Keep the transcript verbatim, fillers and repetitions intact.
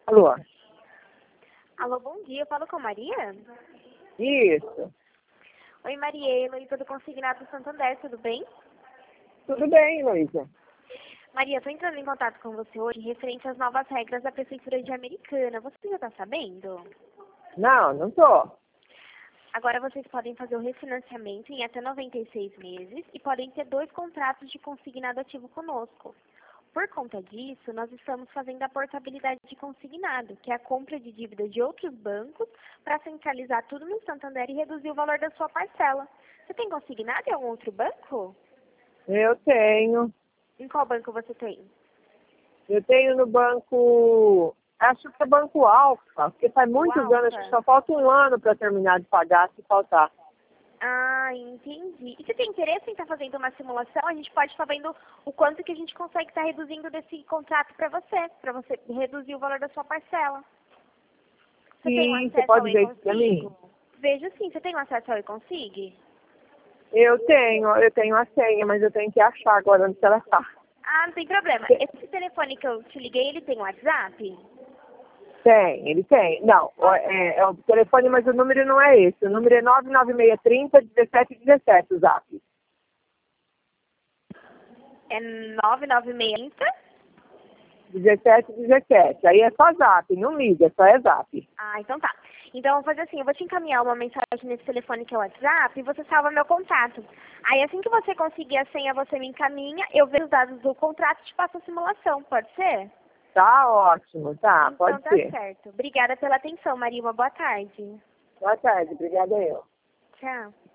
Alô? Alô, bom dia. Eu falo com a Maria? Isso. Oi, Maria. Heloísa do Consignado do Santander, tudo bem? Tudo bem, Luísa? Maria, estou entrando em contato com você hoje referente às novas regras da Prefeitura de Americana. Você já está sabendo? Não, não tô. Agora vocês podem fazer o refinanciamento em até noventa e seis meses e podem ter dois contratos de consignado ativo conosco. Por conta disso, nós estamos fazendo a portabilidade de consignado, que é a compra de dívida de outros bancos para centralizar tudo no Santander e reduzir o valor da sua parcela. Você tem consignado em algum outro banco? Eu tenho. Em qual banco você tem? Eu tenho no banco... Acho que é Banco Alfa, porque faz muitos Alfa? anos, acho que só falta um ano para terminar de pagar, se faltar. Ah, entendi. E você tem interesse em estar fazendo uma simulação? A gente pode estar vendo o quanto que a gente consegue estar reduzindo desse contrato para você, para você reduzir o valor da sua parcela. Você tem um Sim, você acesso ao pode ver isso pra mim? e-consigo? Vejo sim. Você tem um acesso ao e-consigo? Eu tenho, eu tenho a senha, mas eu tenho que achar agora onde ela está. Ah, não tem problema. Esse telefone que eu te liguei, ele tem WhatsApp? Tem, ele tem. Não, o- é, é o telefone, mas o número não é esse. O número é nove nove seis três zero, um sete um sete, o zap. É nove nove seis dezessete dezessete. Aí é só zap, não liga, só é zap. Ah, então tá. Então, eu vou fazer assim, eu vou te encaminhar uma mensagem nesse telefone que é o WhatsApp e você salva meu contato. Aí, assim que você conseguir a senha, você me encaminha, eu vejo os dados do contrato e te passo a simulação, pode ser? Tá ótimo, tá, Então pode tá ser. certo. Obrigada pela atenção, Maria. Uma boa tarde. Boa tarde, obrigada eu. Tchau.